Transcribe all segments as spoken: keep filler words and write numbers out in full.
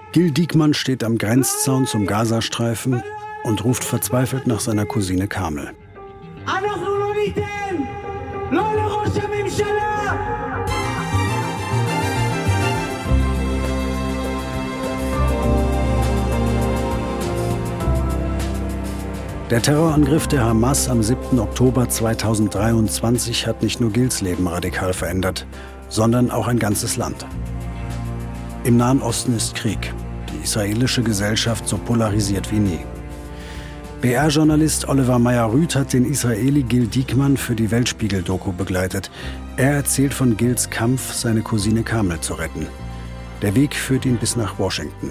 Gil Diekmann steht am Grenzzaun zum Gazastreifen und ruft verzweifelt nach seiner Cousine Kamel. Der Terrorangriff der Hamas am siebten Oktober zweitausenddreiundzwanzig hat nicht nur Gils Leben radikal verändert, sondern auch ein ganzes Land. Im Nahen Osten ist Krieg, die israelische Gesellschaft so polarisiert wie nie. B R-Journalist Oliver Meyer-Rüth hat den Israeli Gil Diekmann für die Weltspiegel-Doku begleitet. Er erzählt von Gils Kampf, seine Cousine Kamel zu retten. Der Weg führt ihn bis nach Washington.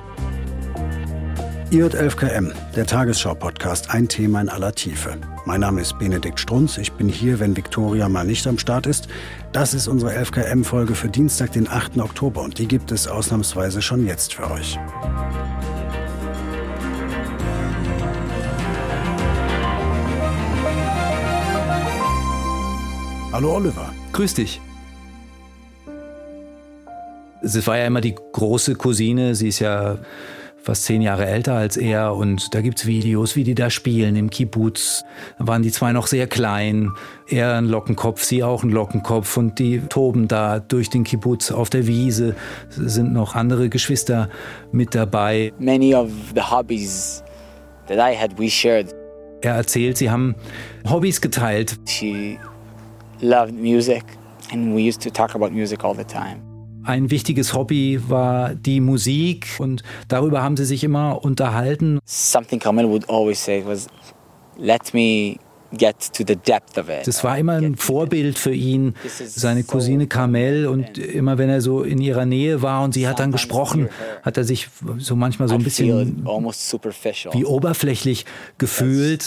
I J elf K M, der Tagesschau-Podcast, ein Thema in aller Tiefe. Mein Name ist Benedikt Strunz, ich bin hier, wenn Viktoria mal nicht am Start ist. Das ist unsere elf K M-Folge für Dienstag, den achten Oktober und die gibt es ausnahmsweise schon jetzt für euch. Hallo Oliver. Grüß dich. Es war ja immer die große Cousine, sie ist ja fast zehn Jahre älter als er und da gibt's Videos, wie die da spielen im Kibbuz. Da waren die zwei noch sehr klein, er ein Lockenkopf, sie auch ein Lockenkopf und die toben da durch den Kibbuz auf der Wiese. Es sind noch andere Geschwister mit dabei. Many of the hobbies that I had, we shared. Er erzählt, sie haben Hobbys geteilt. She loved music and we used to talk about music all the time. Ein wichtiges Hobby war die Musik und darüber haben sie sich immer unterhalten. Something Kamel would always say was, let me get to the depth of it. Das war immer ein Vorbild für ihn, seine Cousine Kamel, und immer wenn er so in ihrer Nähe war und sie hat dann gesprochen, hat er sich so manchmal so ein bisschen wie oberflächlich gefühlt.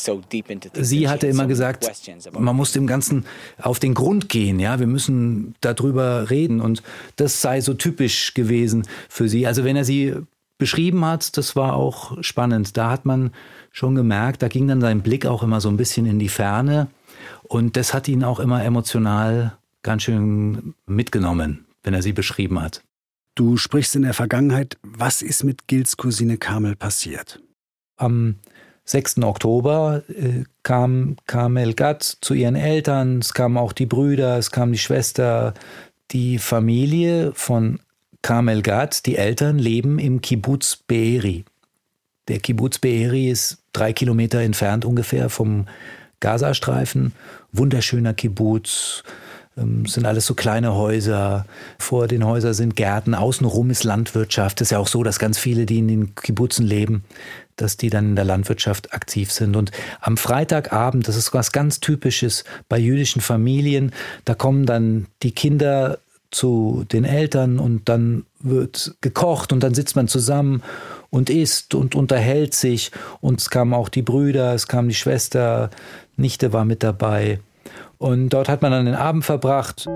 Sie hatte immer gesagt, man muss dem Ganzen auf den Grund gehen, ja, wir müssen darüber reden und das sei so typisch gewesen für sie. Also wenn er sie beschrieben hat, das war auch spannend. Da hat man schon gemerkt, da ging dann sein Blick auch immer so ein bisschen in die Ferne und das hat ihn auch immer emotional ganz schön mitgenommen, wenn er sie beschrieben hat. Du sprichst in der Vergangenheit. Was ist mit Gils Cousine Kamel passiert? Am sechsten Oktober äh, kam Kamel Gad zu ihren Eltern, es kamen auch die Brüder, es kam die Schwester. Die Familie von Kamel Gad, die Eltern, leben im Kibbuz Be'eri. Der Kibbuz Be'eri ist drei Kilometer entfernt ungefähr vom Gazastreifen. Wunderschöner Kibbuz, ähm, sind alles so kleine Häuser. Vor den Häusern sind Gärten, außenrum ist Landwirtschaft. Es ist ja auch so, dass ganz viele, die in den Kibbuzen leben, dass die dann in der Landwirtschaft aktiv sind. Und am Freitagabend, das ist was ganz Typisches bei jüdischen Familien, da kommen dann die Kinder zu den Eltern und dann wird gekocht und dann sitzt man zusammen und isst und unterhält sich. Und es kamen auch die Brüder, es kam die Schwester, Nichte war mit dabei. Und dort hat man dann den Abend verbracht.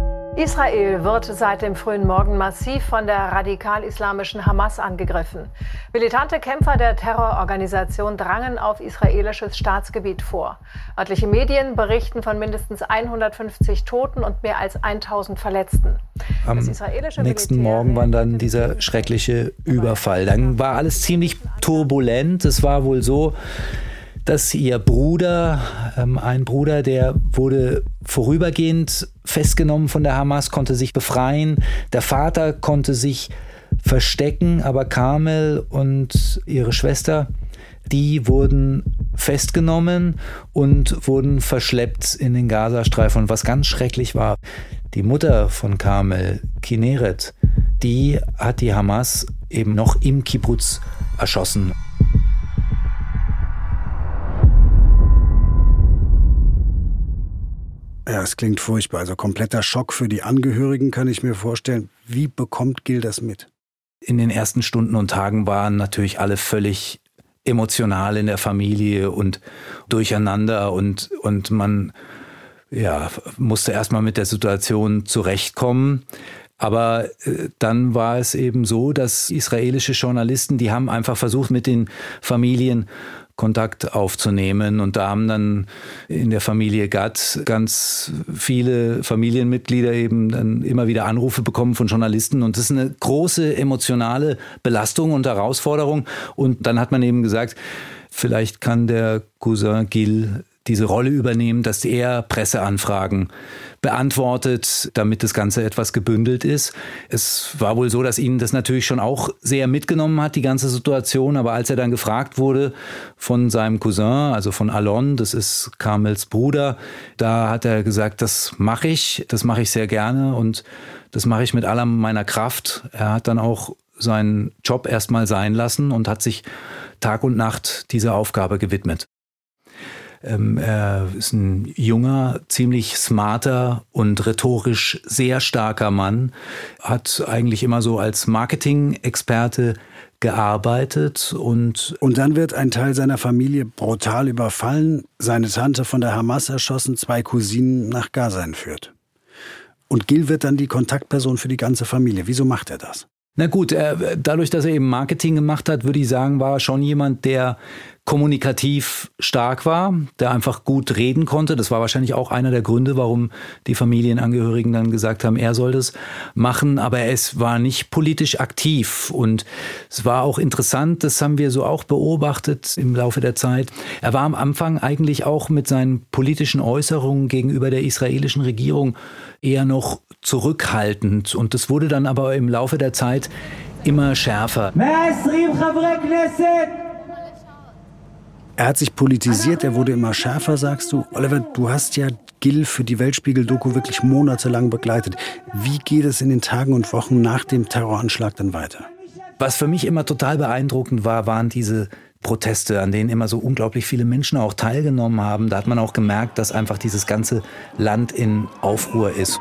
Israel wird seit dem frühen Morgen massiv von der radikal-islamischen Hamas angegriffen. Militante Kämpfer der Terrororganisation drangen auf israelisches Staatsgebiet vor. Örtliche Medien berichten von mindestens hundertfünfzig Toten und mehr als tausend Verletzten. Am nächsten Morgen war dann dieser schreckliche Überfall. Dann war alles ziemlich turbulent. Es war wohl so, dass ihr Bruder, ähm, ein Bruder, der wurde vorübergehend festgenommen von der Hamas, konnte sich befreien. Der Vater konnte sich verstecken, aber Kamel und ihre Schwester, die wurden festgenommen und wurden verschleppt in den Gazastreifen. Und was ganz schrecklich war, die Mutter von Kamel, Kineret, die hat die Hamas eben noch im Kibbuz erschossen. Ja, es klingt furchtbar. Also kompletter Schock für die Angehörigen, kann ich mir vorstellen. Wie bekommt Gil das mit? In den ersten Stunden und Tagen waren natürlich alle völlig emotional in der Familie und durcheinander und, und man ja, musste erstmal mit der Situation zurechtkommen. Aber äh, dann war es eben so, dass israelische Journalisten, die haben einfach versucht, mit den Familien Kontakt aufzunehmen. Und da haben dann in der Familie Gad ganz viele Familienmitglieder eben dann immer wieder Anrufe bekommen von Journalisten. Und das ist eine große emotionale Belastung und Herausforderung. Und dann hat man eben gesagt, vielleicht kann der Cousin Gil diese Rolle übernehmen, dass er Presseanfragen beantwortet, damit das Ganze etwas gebündelt ist. Es war wohl so, dass ihn das natürlich schon auch sehr mitgenommen hat, die ganze Situation. Aber als er dann gefragt wurde von seinem Cousin, also von Alon, das ist Carmels Bruder, da hat er gesagt, das mache ich, das mache ich sehr gerne und das mache ich mit aller meiner Kraft. Er hat dann auch seinen Job erstmal sein lassen und hat sich Tag und Nacht dieser Aufgabe gewidmet. Er ist ein junger, ziemlich smarter und rhetorisch sehr starker Mann, hat eigentlich immer so als Marketing-Experte gearbeitet. Und, und dann wird ein Teil seiner Familie brutal überfallen, seine Tante von der Hamas erschossen, zwei Cousinen nach Gaza entführt. Und Gil wird dann die Kontaktperson für die ganze Familie. Wieso macht er das? Na gut, er, dadurch, dass er eben Marketing gemacht hat, würde ich sagen, war er schon jemand, der kommunikativ stark war, der einfach gut reden konnte. Das war wahrscheinlich auch einer der Gründe, warum die Familienangehörigen dann gesagt haben, er soll das machen. Aber er ist, war nicht politisch aktiv. Und es war auch interessant, das haben wir so auch beobachtet im Laufe der Zeit. Er war am Anfang eigentlich auch mit seinen politischen Äußerungen gegenüber der israelischen Regierung eher noch zurückhaltend. Und das wurde dann aber im Laufe der Zeit immer schärfer. Er hat sich politisiert, er wurde immer schärfer, sagst du. Oliver, du hast ja Gil für die Weltspiegel-Doku wirklich monatelang begleitet. Wie geht es in den Tagen und Wochen nach dem Terroranschlag dann weiter? Was für mich immer total beeindruckend war, waren diese Proteste, an denen immer so unglaublich viele Menschen auch teilgenommen haben. Da hat man auch gemerkt, dass einfach dieses ganze Land in Aufruhr ist.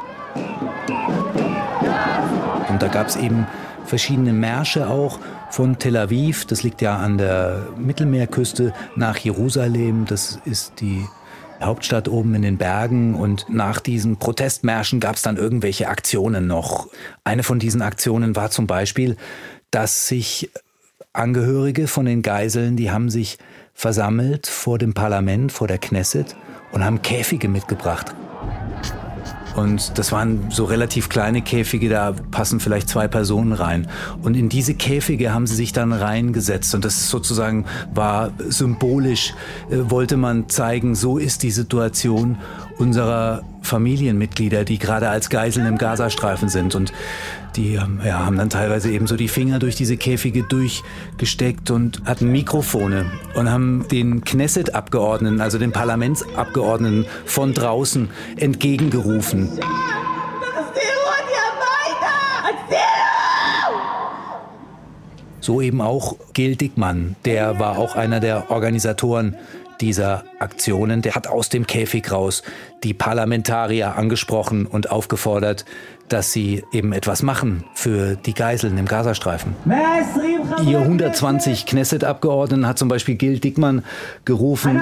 Und da gab es eben verschiedene Märsche auch von Tel Aviv, das liegt ja an der Mittelmeerküste, nach Jerusalem, das ist die Hauptstadt oben in den Bergen. Und nach diesen Protestmärschen gab es dann irgendwelche Aktionen noch. Eine von diesen Aktionen war zum Beispiel, dass sich Angehörige von den Geiseln, die haben sich versammelt vor dem Parlament, vor der Knesset und haben Käfige mitgebracht. Und das waren so relativ kleine Käfige, da passen vielleicht zwei Personen rein. Und in diese Käfige haben sie sich dann reingesetzt. Und das sozusagen war symbolisch, äh, wollte man zeigen, so ist die Situation unserer Familienmitglieder, die gerade als Geiseln im Gazastreifen sind. Und die ja, haben dann teilweise eben so die Finger durch diese Käfige durchgesteckt und hatten Mikrofone und haben den Knesset-Abgeordneten, also den Parlamentsabgeordneten von draußen entgegengerufen. So eben auch Gil Dickmann, der war auch einer der Organisatoren dieser Aktionen. Der hat aus dem Käfig raus die Parlamentarier angesprochen und aufgefordert, dass sie eben etwas machen für die Geiseln im Gazastreifen. Ihr hundertzwanzig Knesset-Abgeordneten hat zum Beispiel Gil Dickmann gerufen: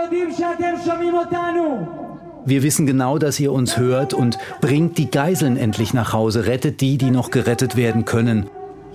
Wir wissen genau, dass ihr uns hört und bringt die Geiseln endlich nach Hause, rettet die, die noch gerettet werden können.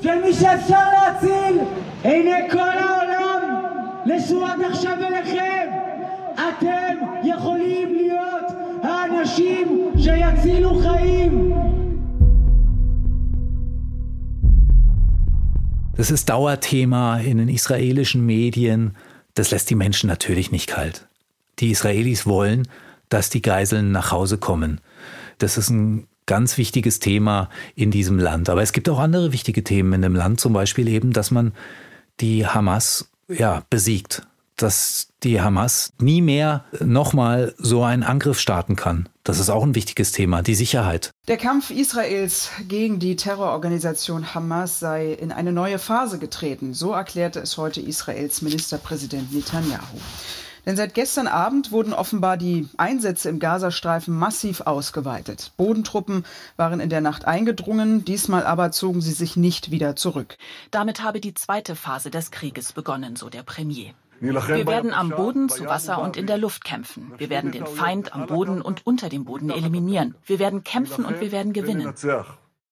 Das ist Dauerthema in den israelischen Medien. Das lässt die Menschen natürlich nicht kalt. Die Israelis wollen, dass die Geiseln nach Hause kommen. Das ist ein ganz wichtiges Thema in diesem Land. Aber es gibt auch andere wichtige Themen in dem Land, zum Beispiel eben, dass man die Hamas ja, besiegt. Dass die Hamas nie mehr nochmal so einen Angriff starten kann. Das ist auch ein wichtiges Thema, die Sicherheit. Der Kampf Israels gegen die Terrororganisation Hamas sei in eine neue Phase getreten. So erklärte es heute Israels Ministerpräsident Netanyahu. Denn seit gestern Abend wurden offenbar die Einsätze im Gazastreifen massiv ausgeweitet. Bodentruppen waren in der Nacht eingedrungen, diesmal aber zogen sie sich nicht wieder zurück. Damit habe die zweite Phase des Krieges begonnen, so der Premier. Wir werden am Boden, zu Wasser und in der Luft kämpfen. Wir werden den Feind am Boden und unter dem Boden eliminieren. Wir werden kämpfen und wir werden gewinnen.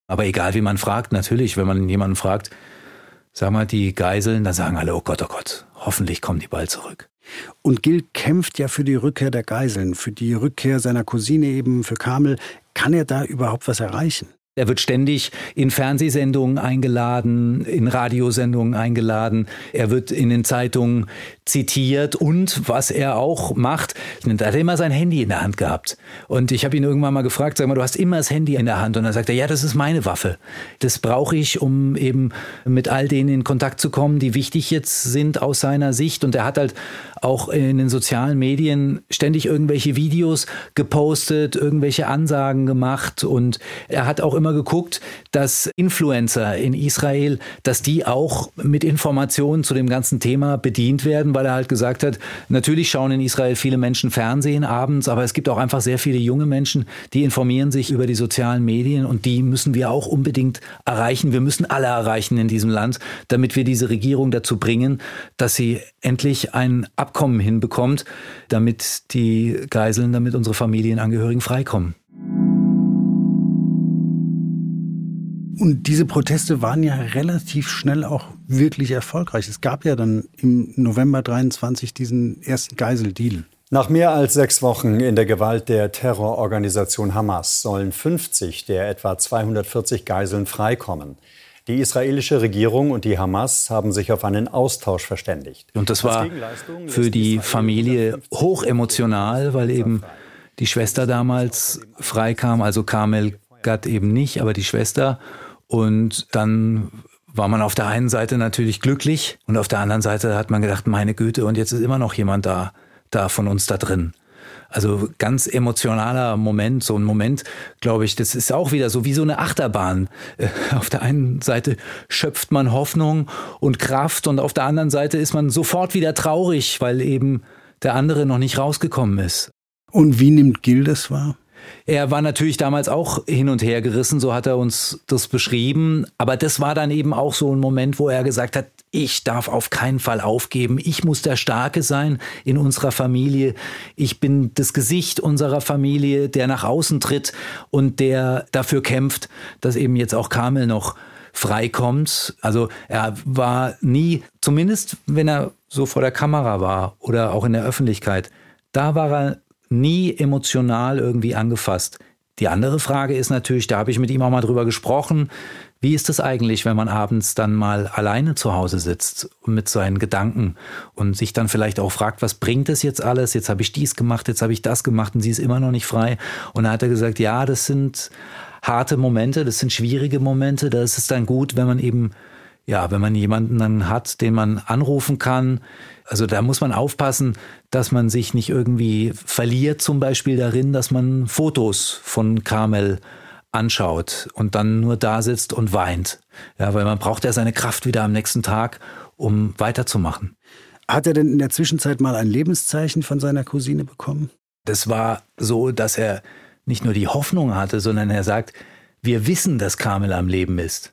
Aber egal, wie man fragt, natürlich, wenn man jemanden fragt, sag mal, die Geiseln, dann sagen alle, oh Gott, oh Gott, hoffentlich kommen die bald zurück. Und Gil kämpft ja für die Rückkehr der Geiseln, für die Rückkehr seiner Cousine eben, für Kamel. Kann er da überhaupt was erreichen? Er wird ständig in Fernsehsendungen eingeladen, in Radiosendungen eingeladen. Er wird in den Zeitungen zitiert und was er auch macht, da hat er immer sein Handy in der Hand gehabt. Und ich habe ihn irgendwann mal gefragt, sag mal, du hast immer das Handy in der Hand. Und dann sagt er, ja, das ist meine Waffe. Das brauche ich, um eben mit all denen in Kontakt zu kommen, die wichtig jetzt sind aus seiner Sicht. Und er hat halt auch in den sozialen Medien ständig irgendwelche Videos gepostet, irgendwelche Ansagen gemacht. Und er hat auch immer geguckt, dass Influencer in Israel, dass die auch mit Informationen zu dem ganzen Thema bedient werden, weil er halt gesagt hat, natürlich schauen in Israel viele Menschen Fernsehen abends, aber es gibt auch einfach sehr viele junge Menschen, die informieren sich über die sozialen Medien und die müssen wir auch unbedingt erreichen. Wir müssen alle erreichen in diesem Land, damit wir diese Regierung dazu bringen, dass sie endlich ein Abkommen hinbekommt, damit die Geiseln, damit unsere Familienangehörigen freikommen. Und diese Proteste waren ja relativ schnell auch wirklich erfolgreich. Es gab ja dann im November dreiundzwanzig diesen ersten Geiseldeal. Nach mehr als sechs Wochen in der Gewalt der Terrororganisation Hamas sollen fünfzig der etwa zweihundertvierzig Geiseln freikommen. Die israelische Regierung und die Hamas haben sich auf einen Austausch verständigt. Und das war für die Familie hochemotional, weil eben die Schwester damals freikam, also Kamel Gad eben nicht, aber die Schwester. Und dann war man auf der einen Seite natürlich glücklich und auf der anderen Seite hat man gedacht, meine Güte, und jetzt ist immer noch jemand da, da von uns da drin. Also ganz emotionaler Moment, so ein Moment, glaube ich, das ist auch wieder so wie so eine Achterbahn. Auf der einen Seite schöpft man Hoffnung und Kraft und auf der anderen Seite ist man sofort wieder traurig, weil eben der andere noch nicht rausgekommen ist. Und wie nimmt Gil das wahr? Er war natürlich damals auch hin und her gerissen, so hat er uns das beschrieben. Aber das war dann eben auch so ein Moment, wo er gesagt hat, ich darf auf keinen Fall aufgeben. Ich muss der Starke sein in unserer Familie. Ich bin das Gesicht unserer Familie, der nach außen tritt und der dafür kämpft, dass eben jetzt auch Kamel noch freikommt. Also er war nie, zumindest wenn er so vor der Kamera war oder auch in der Öffentlichkeit, da war er nie emotional irgendwie angefasst. Die andere Frage ist natürlich, da habe ich mit ihm auch mal drüber gesprochen, wie ist es eigentlich, wenn man abends dann mal alleine zu Hause sitzt mit seinen Gedanken und sich dann vielleicht auch fragt, was bringt es jetzt alles? Jetzt habe ich dies gemacht, jetzt habe ich das gemacht und sie ist immer noch nicht frei. Und da hat er gesagt, ja, das sind harte Momente, das sind schwierige Momente. Da ist es dann gut, wenn man eben, ja, wenn man jemanden dann hat, den man anrufen kann. Also da muss man aufpassen, dass man sich nicht irgendwie verliert, zum Beispiel darin, dass man Fotos von Kamel anschaut und dann nur da sitzt und weint. Ja, weil man braucht ja seine Kraft wieder am nächsten Tag, um weiterzumachen. Hat er denn in der Zwischenzeit mal ein Lebenszeichen von seiner Cousine bekommen? Das war so, dass er nicht nur die Hoffnung hatte, sondern er sagt, wir wissen, dass Kamel am Leben ist.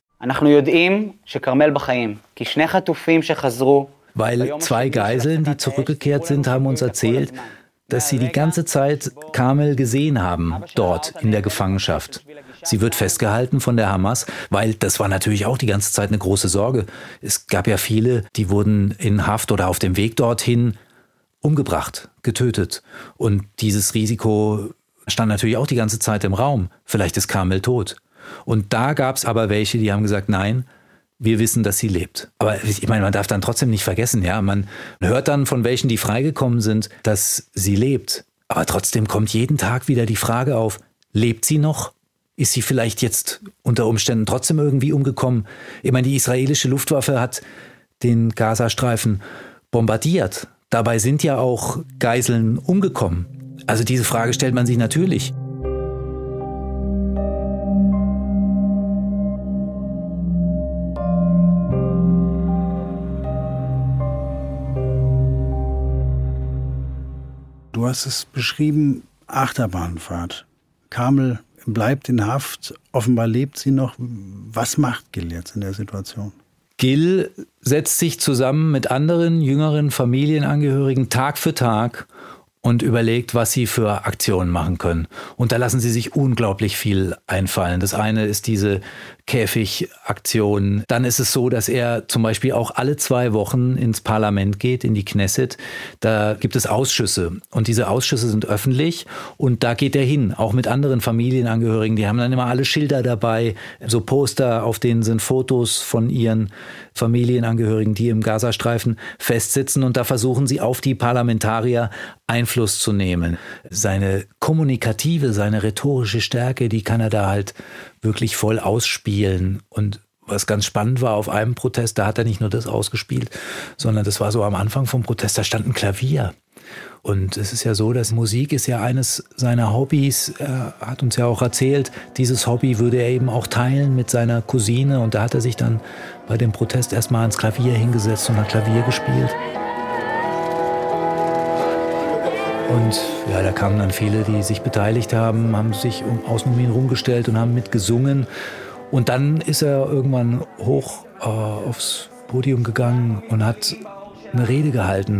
Weil zwei Geiseln, die zurückgekehrt sind, haben uns erzählt, dass sie die ganze Zeit Kamel gesehen haben, dort in der Gefangenschaft. Sie wird festgehalten von der Hamas, weil das war natürlich auch die ganze Zeit eine große Sorge. Es gab ja viele, die wurden in Haft oder auf dem Weg dorthin umgebracht, getötet. Und dieses Risiko stand natürlich auch die ganze Zeit im Raum. Vielleicht ist Kamel tot. Und da gab es aber welche, die haben gesagt, nein, wir wissen, dass sie lebt. Aber ich meine, man darf dann trotzdem nicht vergessen, ja, man hört dann von welchen, die freigekommen sind, dass sie lebt. Aber trotzdem kommt jeden Tag wieder die Frage auf, lebt sie noch? Ist sie vielleicht jetzt unter Umständen trotzdem irgendwie umgekommen? Ich meine, die israelische Luftwaffe hat den Gazastreifen bombardiert. Dabei sind ja auch Geiseln umgekommen. Also diese Frage stellt man sich natürlich. Du hast es beschrieben, Achterbahnfahrt. Kamel bleibt in Haft, offenbar lebt sie noch. Was macht Gil jetzt in der Situation? Gil setzt sich zusammen mit anderen jüngeren Familienangehörigen Tag für Tag und überlegt, was sie für Aktionen machen können. Und da lassen sie sich unglaublich viel einfallen. Das eine ist diese Käfigaktion. Dann ist es so, dass er zum Beispiel auch alle zwei Wochen ins Parlament geht, in die Knesset. Da gibt es Ausschüsse und diese Ausschüsse sind öffentlich und da geht er hin, auch mit anderen Familienangehörigen. Die haben dann immer alle Schilder dabei, so Poster, auf denen sind Fotos von ihren Familienangehörigen, die im Gazastreifen festsitzen und da versuchen sie auf die Parlamentarier Einfluss zu nehmen. Seine kommunikative, seine rhetorische Stärke, die kann er da halt wirklich voll ausspielen. Und was ganz spannend war, auf einem Protest, da hat er nicht nur das ausgespielt, sondern das war so am Anfang vom Protest, da stand ein Klavier. Und es ist ja so, dass Musik ist ja eines seiner Hobbys. Er hat uns ja auch erzählt, dieses Hobby würde er eben auch teilen mit seiner Cousine. Und da hat er sich dann bei dem Protest erstmal ans Klavier hingesetzt und hat Klavier gespielt. Und ja, da kamen dann viele, die sich beteiligt haben, haben sich um, außen um ihn rumgestellt und haben mitgesungen. Und dann ist er irgendwann hoch äh, aufs Podium gegangen und hat eine Rede gehalten.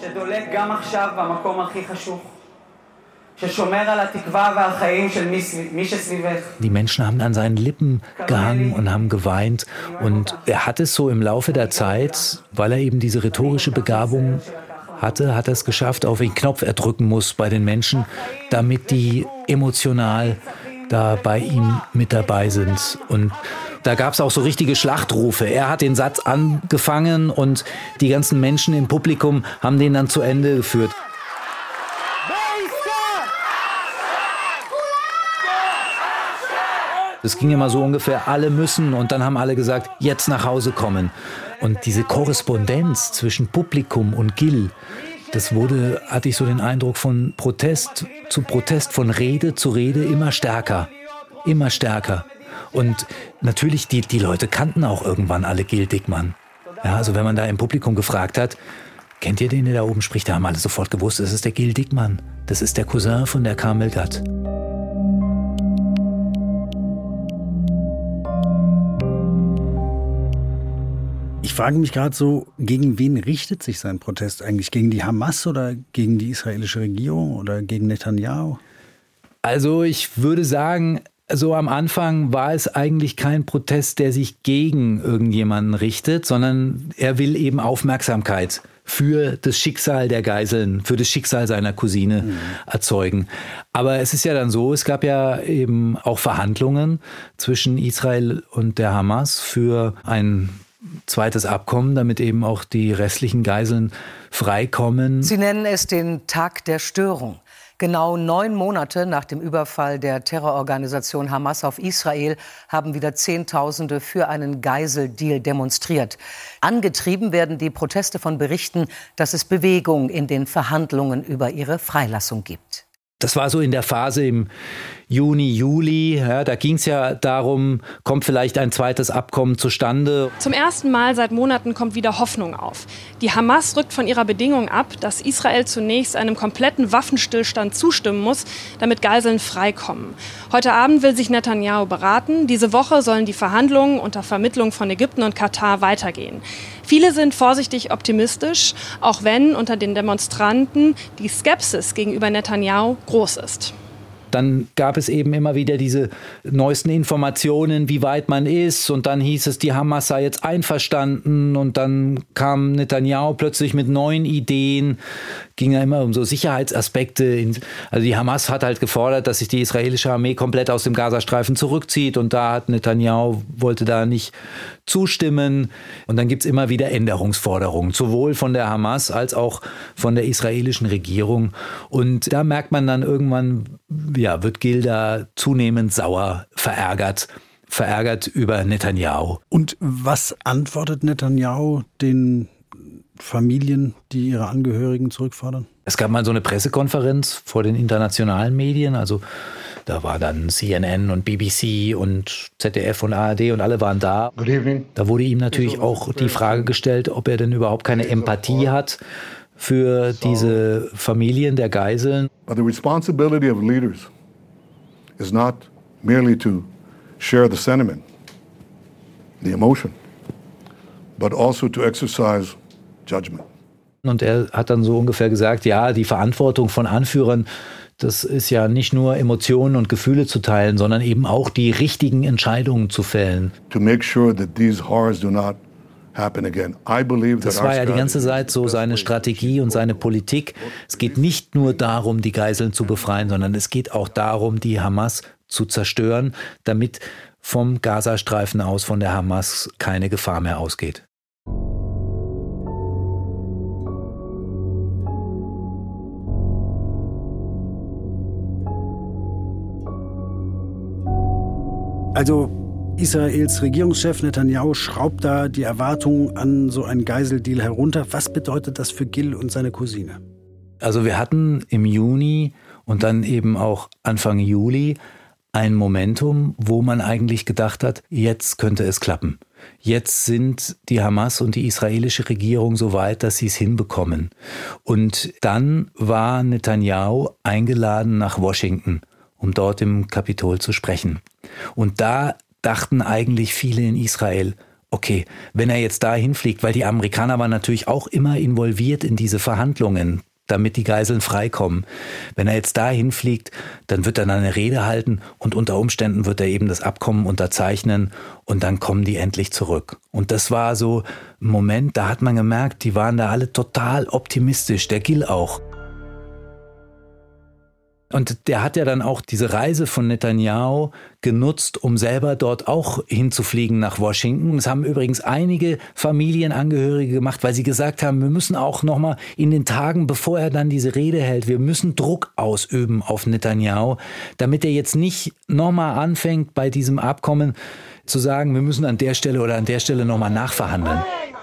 Die Menschen haben an seinen Lippen gehangen und haben geweint. Und er hat es so im Laufe der Zeit, weil er eben diese rhetorische Begabung hatte, hat er es geschafft, auf den Knopf er drücken muss bei den Menschen, damit die emotional da bei ihm mit dabei sind. Und da gab es auch so richtige Schlachtrufe. Er hat den Satz angefangen und die ganzen Menschen im Publikum haben den dann zu Ende geführt. Es ging immer so ungefähr, alle müssen, und dann haben alle gesagt, jetzt nach Hause kommen. Und diese Korrespondenz zwischen Publikum und Gil, das wurde, hatte ich so den Eindruck, von Protest zu Protest, von Rede zu Rede immer stärker, immer stärker. Und natürlich, die, die Leute kannten auch irgendwann alle Gil Dickmann. Ja, also wenn man da im Publikum gefragt hat, kennt ihr den, der da oben spricht, da haben alle sofort gewusst, das ist der Gil Dickmann. Das ist der Cousin von der Kamel Gad. Ich frage mich gerade so, gegen wen richtet sich sein Protest eigentlich? Gegen die Hamas oder gegen die israelische Regierung oder gegen Netanyahu? Also ich würde sagen, so am Anfang war es eigentlich kein Protest, der sich gegen irgendjemanden richtet, sondern er will eben Aufmerksamkeit für das Schicksal der Geiseln, für das Schicksal seiner Cousine mhm. erzeugen. Aber es ist ja dann so, es gab ja eben auch Verhandlungen zwischen Israel und der Hamas für ein zweites Abkommen, damit eben auch die restlichen Geiseln freikommen. Sie nennen es den Tag der Störung. Genau neun Monate nach dem Überfall der Terrororganisation Hamas auf Israel haben wieder Zehntausende für einen Geiseldeal demonstriert. Angetrieben werden die Proteste von Berichten, dass es Bewegung in den Verhandlungen über ihre Freilassung gibt. Das war so in der Phase im Juni, Juli, ja, da ging es ja darum, kommt vielleicht ein zweites Abkommen zustande. Zum ersten Mal seit Monaten kommt wieder Hoffnung auf. Die Hamas rückt von ihrer Bedingung ab, dass Israel zunächst einem kompletten Waffenstillstand zustimmen muss, damit Geiseln freikommen. Heute Abend will sich Netanyahu beraten. Diese Woche sollen die Verhandlungen unter Vermittlung von Ägypten und Katar weitergehen. Viele sind vorsichtig optimistisch, auch wenn unter den Demonstranten die Skepsis gegenüber Netanyahu groß ist. Dann gab es eben immer wieder diese neuesten Informationen, wie weit man ist. Und dann hieß es, die Hamas sei jetzt einverstanden. Und dann kam Netanyahu plötzlich mit neuen Ideen. Ging ja immer um so Sicherheitsaspekte. Also die Hamas hat halt gefordert, dass sich die israelische Armee komplett aus dem Gazastreifen zurückzieht. Und da hat Netanyahu, wollte da nicht zustimmen. Und dann gibt es immer wieder Änderungsforderungen, sowohl von der Hamas als auch von der israelischen Regierung. Und da merkt man dann irgendwann, ja, wird Gil da zunehmend sauer, verärgert, verärgert über Netanyahu. Und was antwortet Netanyahu den Familien, die ihre Angehörigen zurückfordern? Es gab mal so eine Pressekonferenz vor den internationalen Medien, also da war dann C N N und B B C und Z D F und A R D und alle waren da. Good evening. Da wurde ihm natürlich auch die Frage gestellt, ob er denn überhaupt keine Empathie hat für diese Familien der Geiseln. But the responsibility of leaders is not merely to share the sentiment, the emotion, but also to exercise judgment. Und er hat dann so ungefähr gesagt, ja, die Verantwortung von Anführern, das ist ja nicht nur Emotionen und Gefühle zu teilen, sondern eben auch die richtigen Entscheidungen zu fällen. To make sure that these horrors do not happen again. I believe that das war ja die ganze Zeit so seine Strategie und seine Politik. Es geht nicht nur darum, die Geiseln zu befreien, sondern es geht auch darum, die Hamas zu zerstören, damit vom Gazastreifen aus, von der Hamas, keine Gefahr mehr ausgeht. Also Israels Regierungschef Netanyahu schraubt da die Erwartungen an so einen Geiseldeal herunter. Was bedeutet das für Gil und seine Cousine? Also wir hatten im Juni und dann eben auch Anfang Juli ein Momentum, wo man eigentlich gedacht hat, jetzt könnte es klappen. Jetzt sind die Hamas und die israelische Regierung so weit, dass sie es hinbekommen. Und dann war Netanyahu eingeladen nach Washington, um dort im Kapitol zu sprechen. Und da dachten eigentlich viele in Israel, okay, wenn er jetzt da hinfliegt, weil die Amerikaner waren natürlich auch immer involviert in diese Verhandlungen, damit die Geiseln freikommen. Wenn er jetzt da hinfliegt, dann wird er dann eine Rede halten und unter Umständen wird er eben das Abkommen unterzeichnen und dann kommen die endlich zurück. Und das war so ein Moment, da hat man gemerkt, die waren da alle total optimistisch, der Gil auch. Und der hat ja dann auch diese Reise von Netanyahu genutzt, um selber dort auch hinzufliegen nach Washington. Das haben übrigens einige Familienangehörige gemacht, weil sie gesagt haben, wir müssen auch nochmal in den Tagen, bevor er dann diese Rede hält, wir müssen Druck ausüben auf Netanyahu, damit er jetzt nicht nochmal anfängt, bei diesem Abkommen zu sagen, wir müssen an der Stelle oder an der Stelle nochmal nachverhandeln.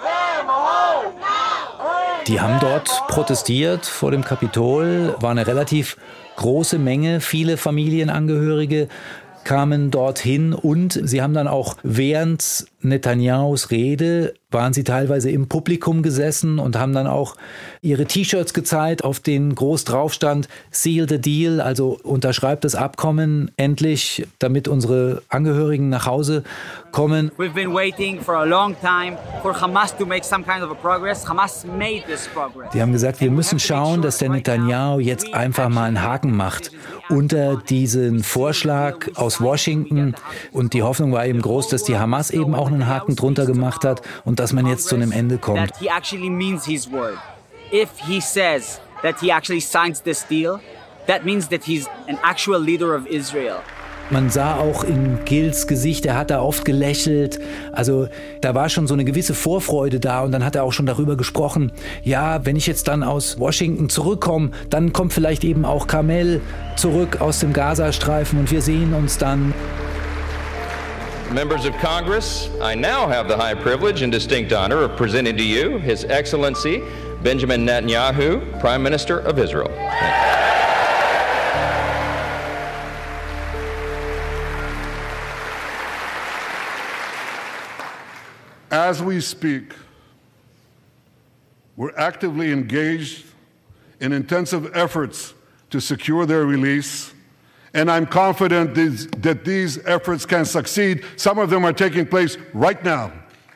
Die haben dort protestiert vor dem Kapitol, war eine relativ große Menge, viele Familienangehörige kamen dorthin und sie haben dann auch während Netanyahus Rede, waren sie teilweise im Publikum gesessen und haben dann auch ihre T-Shirts gezeigt, auf denen groß drauf stand, Seal the Deal, also unterschreibt das Abkommen endlich, damit unsere Angehörigen nach Hause kommen. We've been waiting for a long time for Hamas to make some kind of a progress. Hamas made this progress. Die haben gesagt, wir müssen schauen, dass der Netanyahu jetzt einfach mal einen Haken macht unter diesen Vorschlag aus Washington. Und die Hoffnung war eben groß, dass die Hamas eben auch einen Haken drunter gemacht hat und dass man jetzt zu einem Ende kommt. That he actually means his word. If he says that he actually signs this deal, that means that he's an actual leader of Israel. Man sah auch in Gils Gesicht, er hat da oft gelächelt. Also da war schon so eine gewisse Vorfreude da und dann hat er auch schon darüber gesprochen, ja, wenn ich jetzt dann aus Washington zurückkomme, dann kommt vielleicht eben auch Carmel zurück aus dem Gazastreifen und wir sehen uns dann. Members of Congress, I now have the high privilege and distinct honor of presenting to you His Excellency Benjamin Netanyahu, Prime Minister of Israel. As we speak, we're actively engaged in intensive efforts to secure their release, and I'm confident these, that these efforts can succeed. Some of them are taking place right now.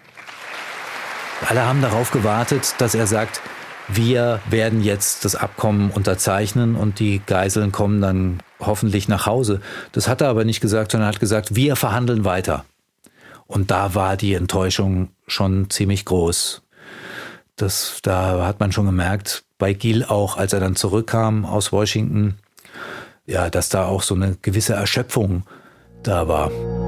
Alle haben darauf gewartet, dass er sagt, wir werden jetzt das Abkommen unterzeichnen und die Geiseln kommen dann hoffentlich nach Hause. Das hat er aber nicht gesagt, sondern hat gesagt, wir verhandeln weiter. Und da war die Enttäuschung schon ziemlich groß. Das, da hat man schon gemerkt, bei Gil auch, als er dann zurückkam aus Washington, ja, dass da auch so eine gewisse Erschöpfung da war.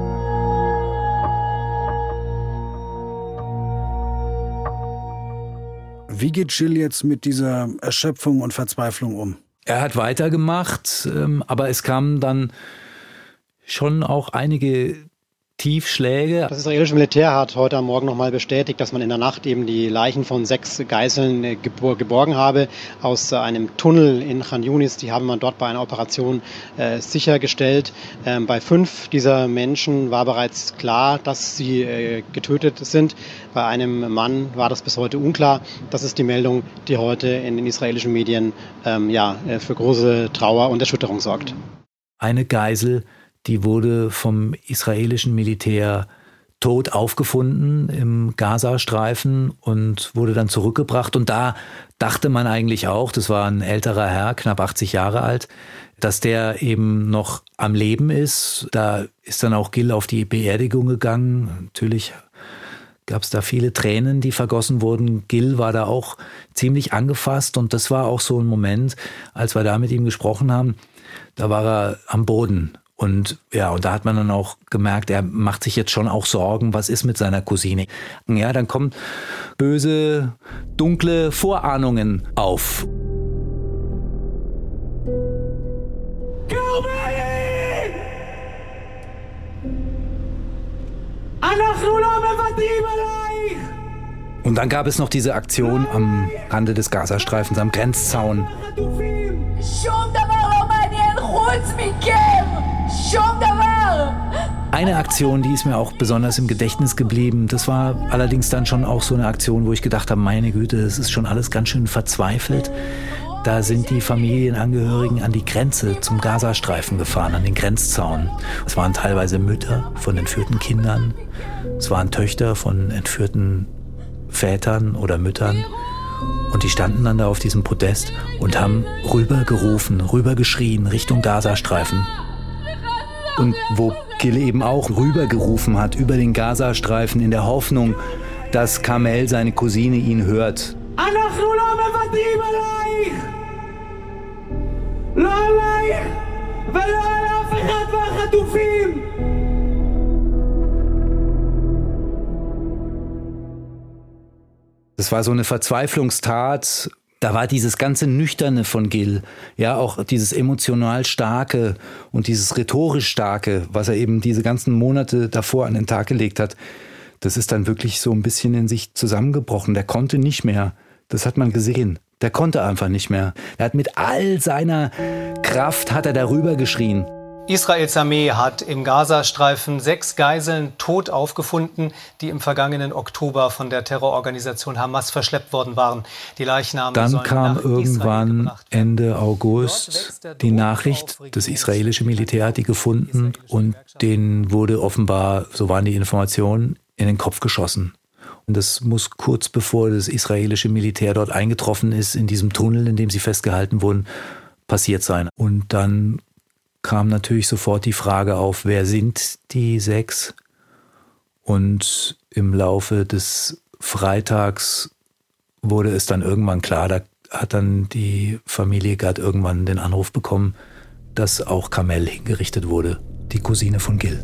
Wie geht Gil jetzt mit dieser Erschöpfung und Verzweiflung um? Er hat weitergemacht, aber es kamen dann schon auch einige Tiefschläge. Das israelische Militär hat heute am Morgen nochmal bestätigt, dass man in der Nacht eben die Leichen von sechs Geiseln gebor- geborgen habe aus einem Tunnel in Khan Yunis. Die haben man dort bei einer Operation äh, sichergestellt. Ähm, bei fünf dieser Menschen war bereits klar, dass sie äh, getötet sind. Bei einem Mann war das bis heute unklar. Das ist die Meldung, die heute in den israelischen Medien ähm, ja, für große Trauer und Erschütterung sorgt. Eine Geisel, die wurde vom israelischen Militär tot aufgefunden im Gazastreifen und wurde dann zurückgebracht. Und da dachte man eigentlich auch, das war ein älterer Herr, knapp achtzig Jahre alt, dass der eben noch am Leben ist. Da ist dann auch Gil auf die Beerdigung gegangen. Natürlich gab es da viele Tränen, die vergossen wurden. Gil war da auch ziemlich angefasst und das war auch so ein Moment, als wir da mit ihm gesprochen haben, da war er am Boden. Und ja, und da hat man dann auch gemerkt, er macht sich jetzt schon auch Sorgen, was ist mit seiner Cousine. Ja, dann kommen böse, dunkle Vorahnungen auf. Und dann gab es noch diese Aktion am Rande des Gazastreifens, am Grenzzaun. Eine Aktion, die ist mir auch besonders im Gedächtnis geblieben. Das war allerdings dann schon auch so eine Aktion, wo ich gedacht habe, meine Güte, das ist schon alles ganz schön verzweifelt. Da sind die Familienangehörigen an die Grenze zum Gazastreifen gefahren, an den Grenzzaun. Es waren teilweise Mütter von entführten Kindern. Es waren Töchter von entführten Vätern oder Müttern. Und die standen dann da auf diesem Podest und haben rübergerufen, rübergeschrien Richtung Gazastreifen. Und wo Gil eben auch rübergerufen hat über den Gazastreifen in der Hoffnung, dass Kamel, seine Cousine, ihn hört. Das war so eine Verzweiflungstat. Da war dieses ganze Nüchterne von Gil, ja, auch dieses emotional Starke und dieses rhetorisch Starke, was er eben diese ganzen Monate davor an den Tag gelegt hat, das ist dann wirklich so ein bisschen in sich zusammengebrochen. Der konnte nicht mehr. Das hat man gesehen. Der konnte einfach nicht mehr. Er hat mit all seiner Kraft hat er darüber geschrien. Israels Armee hat im Gazastreifen sechs Geiseln tot aufgefunden, die im vergangenen Oktober von der Terrororganisation Hamas verschleppt worden waren. Die Leichname Dann kam irgendwann Ende August die Nachricht, das israelische Militär hat die gefunden und denen wurde offenbar, so waren die Informationen, in den Kopf geschossen. Und das muss kurz bevor das israelische Militär dort eingetroffen ist, in diesem Tunnel, in dem sie festgehalten wurden, passiert sein. Und dann kam natürlich sofort die Frage auf, wer sind die sechs? Und im Laufe des Freitags wurde es dann irgendwann klar, da hat dann die Familie Gad irgendwann den Anruf bekommen, dass auch Kamel hingerichtet wurde, die Cousine von Gil.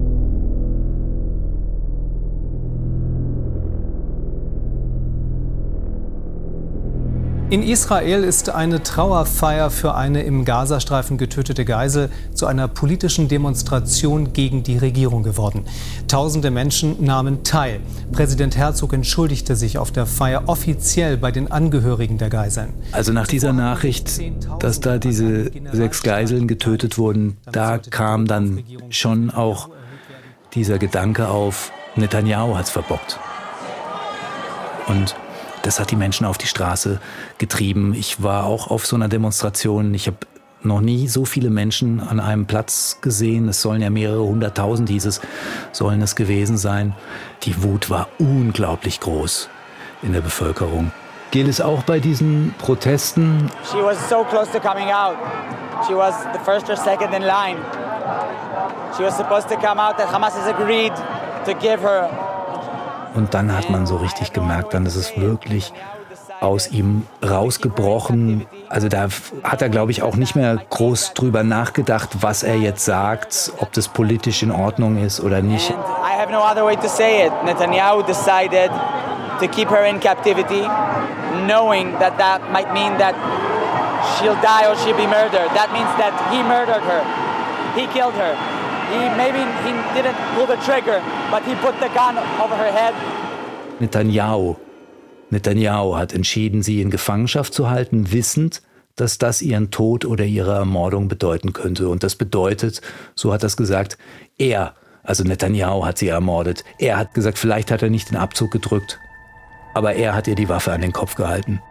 In Israel ist eine Trauerfeier für eine im Gazastreifen getötete Geisel zu einer politischen Demonstration gegen die Regierung geworden. Tausende Menschen nahmen teil. Präsident Herzog entschuldigte sich auf der Feier offiziell bei den Angehörigen der Geiseln. Also nach dieser Nachricht, dass da diese sechs Geiseln getötet wurden, da kam dann schon auch dieser Gedanke auf, Netanyahu hat's verbockt. Und das hat die Menschen auf die Straße getrieben. Ich war auch auf so einer Demonstration. Ich habe noch nie so viele Menschen an einem Platz gesehen. Es sollen ja mehrere hunderttausend, hieß es, sollen es gewesen sein. Die Wut war unglaublich groß in der Bevölkerung. Gil ist auch bei diesen Protesten. She was so close to coming out. She was the first or second in line. She was supposed to come out, that Hamas has agreed to give her. Und dann hat man so richtig gemerkt, dann ist es wirklich aus ihm rausgebrochen. Also da hat er, glaube ich, auch nicht mehr groß drüber nachgedacht, was er jetzt sagt, ob das politisch in Ordnung ist oder nicht. And I have no other way to say it. Netanyahu decided to keep her in captivity, knowing that that might mean that she'll die or she'll be murdered. That means that he murdered her. He killed her. He maybe he didn't pull the trigger, but he put the gun over her head. Netanyahu. Netanyahu hat entschieden, sie in Gefangenschaft zu halten, wissend, dass das ihren Tod oder ihre Ermordung bedeuten könnte. Und das bedeutet, so hat er es gesagt, er, also Netanyahu hat sie ermordet. Er hat gesagt, vielleicht hat er nicht den Abzug gedrückt, aber er hat ihr die Waffe an den Kopf gehalten.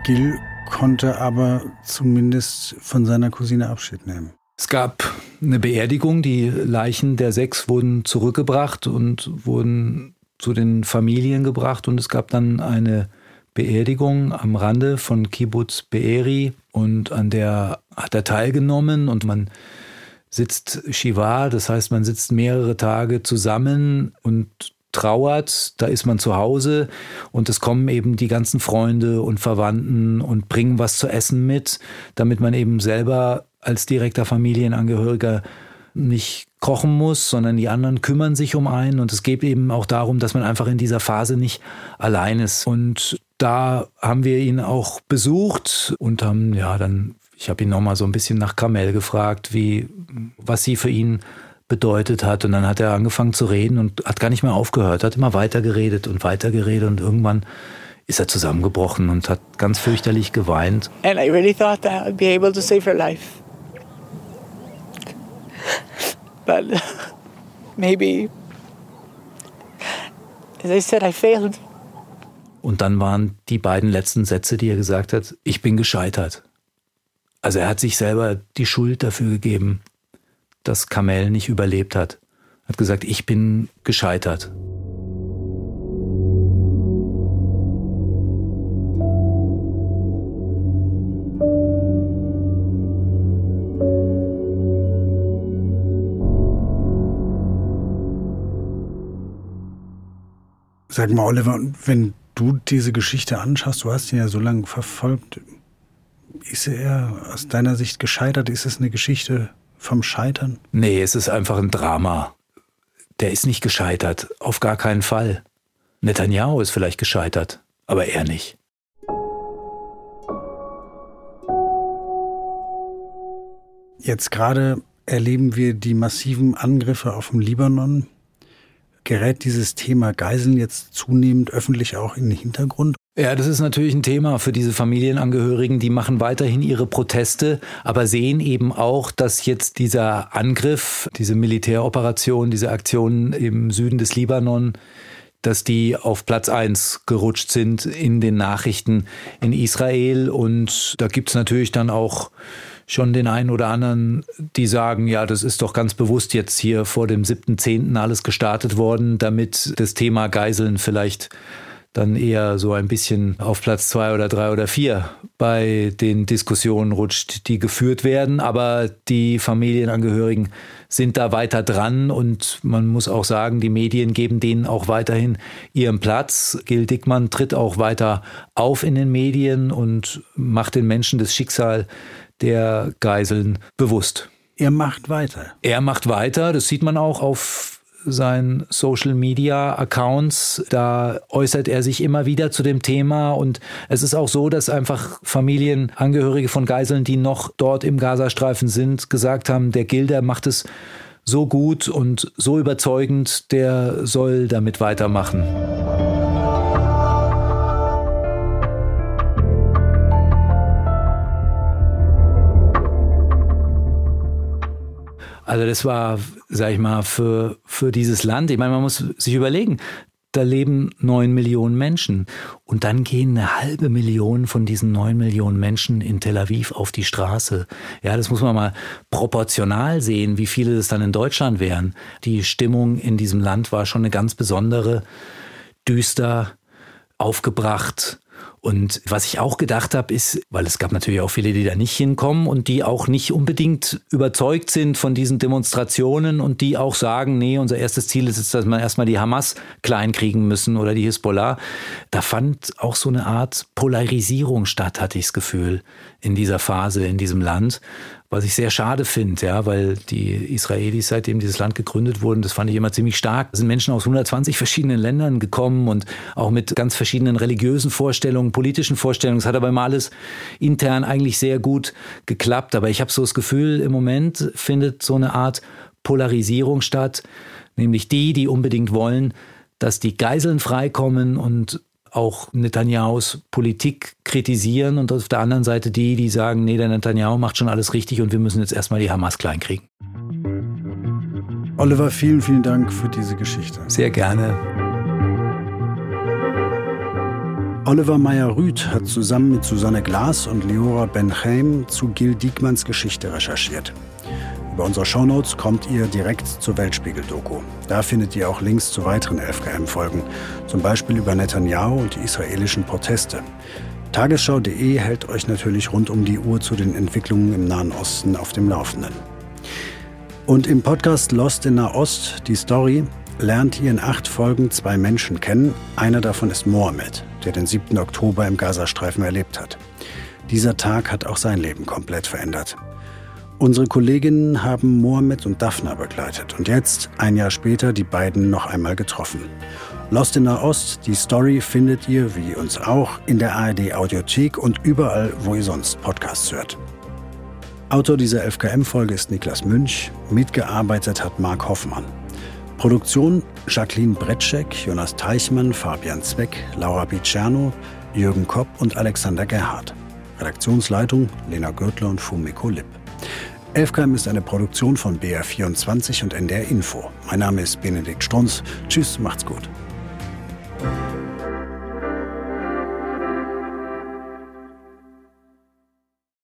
Gil konnte aber zumindest von seiner Cousine Abschied nehmen. Es gab eine Beerdigung, die Leichen der sechs wurden zurückgebracht und wurden zu den Familien gebracht und es gab dann eine Beerdigung am Rande von Kibbutz Be'eri und an der hat er teilgenommen und man sitzt Shiva, das heißt man sitzt mehrere Tage zusammen und trauert, da ist man zu Hause und es kommen eben die ganzen Freunde und Verwandten und bringen was zu essen mit, damit man eben selber als direkter Familienangehöriger nicht kochen muss, sondern die anderen kümmern sich um einen und es geht eben auch darum, dass man einfach in dieser Phase nicht allein ist. Und da haben wir ihn auch besucht und haben, ja, dann, ich habe ihn nochmal so ein bisschen nach Kamel gefragt, wie, was sie für ihn bedeutet hat und dann hat er angefangen zu reden und hat gar nicht mehr aufgehört, hat immer weiter geredet und weiter geredet und irgendwann ist er zusammengebrochen und hat ganz fürchterlich geweint. And I really thought that I'd be able to save her life. But maybe, as I said, I failed. Und dann waren die beiden letzten Sätze, die er gesagt hat, ich bin gescheitert. Also er hat sich selber die Schuld dafür gegeben, dass Kamel nicht überlebt hat. Er hat gesagt, ich bin gescheitert. Sag mal, Oliver, wenn du diese Geschichte anschaust, du hast ihn ja so lange verfolgt, ist er aus deiner Sicht gescheitert? Ist es eine Geschichte vom Scheitern? Nee, es ist einfach ein Drama. Der ist nicht gescheitert, auf gar keinen Fall. Netanyahu ist vielleicht gescheitert, aber er nicht. Jetzt gerade erleben wir die massiven Angriffe auf den Libanon. Gerät dieses Thema Geiseln jetzt zunehmend öffentlich auch in den Hintergrund? Ja, das ist natürlich ein Thema für diese Familienangehörigen. Die machen weiterhin ihre Proteste, aber sehen eben auch, dass jetzt dieser Angriff, diese Militäroperation, diese Aktionen im Süden des Libanon, dass die auf Platz eins gerutscht sind in den Nachrichten in Israel. Und da gibt es natürlich dann auch schon den einen oder anderen, die sagen, ja, das ist doch ganz bewusst jetzt hier vor dem siebten zehnten alles gestartet worden, damit das Thema Geiseln vielleicht dann eher so ein bisschen auf Platz zwei oder drei oder vier bei den Diskussionen rutscht, die geführt werden. Aber die Familienangehörigen sind da weiter dran und man muss auch sagen, die Medien geben denen auch weiterhin ihren Platz. Gil Dickmann tritt auch weiter auf in den Medien und macht den Menschen das Schicksal der Geiseln bewusst. Er macht weiter. Er macht weiter, das sieht man auch auf seinen Social-Media-Accounts. Da äußert er sich immer wieder zu dem Thema und es ist auch so, dass einfach Familienangehörige von Geiseln, die noch dort im Gazastreifen sind, gesagt haben, der Gil, der macht es so gut und so überzeugend, der soll damit weitermachen. Also das war, sag ich mal, für, für dieses Land, ich meine, man muss sich überlegen, da leben neun Millionen Menschen und dann gehen eine halbe Million von diesen neun Millionen Menschen in Tel Aviv auf die Straße. Ja, das muss man mal proportional sehen, wie viele das dann in Deutschland wären. Die Stimmung in diesem Land war schon eine ganz besondere, düster, aufgebracht. Und was ich auch gedacht habe, ist, weil es gab natürlich auch viele, die da nicht hinkommen und die auch nicht unbedingt überzeugt sind von diesen Demonstrationen und die auch sagen, nee, unser erstes Ziel ist es, dass wir erstmal die Hamas kleinkriegen müssen oder die Hisbollah. Da fand auch so eine Art Polarisierung statt, hatte ich das Gefühl, in dieser Phase, in diesem Land. Was ich sehr schade finde, ja, weil die Israelis, seitdem dieses Land gegründet wurden, das fand ich immer ziemlich stark. Da sind Menschen aus hundertzwanzig verschiedenen Ländern gekommen und auch mit ganz verschiedenen religiösen Vorstellungen, politischen Vorstellungen. Es hat aber immer alles intern eigentlich sehr gut geklappt. Aber ich habe so das Gefühl, im Moment findet so eine Art Polarisierung statt, nämlich die, die unbedingt wollen, dass die Geiseln freikommen und auch Netanyahus Politik kritisieren und auf der anderen Seite die, die sagen, nee, der Netanyahu macht schon alles richtig und wir müssen jetzt erstmal die Hamas kleinkriegen. Oliver, vielen, vielen Dank für diese Geschichte. Sehr gerne. Oliver Meyer-Rüth hat zusammen mit Susanne Glas und Leora Ben-Chaim zu Gil Diekmanns Geschichte recherchiert. Über unsere Shownotes kommt ihr direkt zur Weltspiegel-Doku. Da findet ihr auch Links zu weiteren elf K M-Folgen, zum Beispiel über Netanyahu und die israelischen Proteste. Tagesschau punkt de hält euch natürlich rund um die Uhr zu den Entwicklungen im Nahen Osten auf dem Laufenden. Und im Podcast Lost in Nahost, die Story, lernt ihr in acht Folgen zwei Menschen kennen. Einer davon ist Mohammed, der den siebten Oktober im Gazastreifen erlebt hat. Dieser Tag hat auch sein Leben komplett verändert. Unsere Kolleginnen haben Mohammed und Daphna begleitet und jetzt, ein Jahr später, die beiden noch einmal getroffen. Lost in Nahost, die Story, findet ihr, wie uns auch, in der A R D-Audiothek und überall, wo ihr sonst Podcasts hört. Autor dieser elf K M-Folge ist Niklas Münch, mitgearbeitet hat Marc Hoffmann. Produktion Jacqueline Bretschek, Jonas Teichmann, Fabian Zweck, Laura Picerno, Jürgen Kopp und Alexander Gerhardt. Redaktionsleitung Lena Gürtler und Fumiko Lipp. elf K M ist eine Produktion von B R vierundzwanzig und N D R Info. Mein Name ist Benedikt Strunz. Tschüss, macht's gut.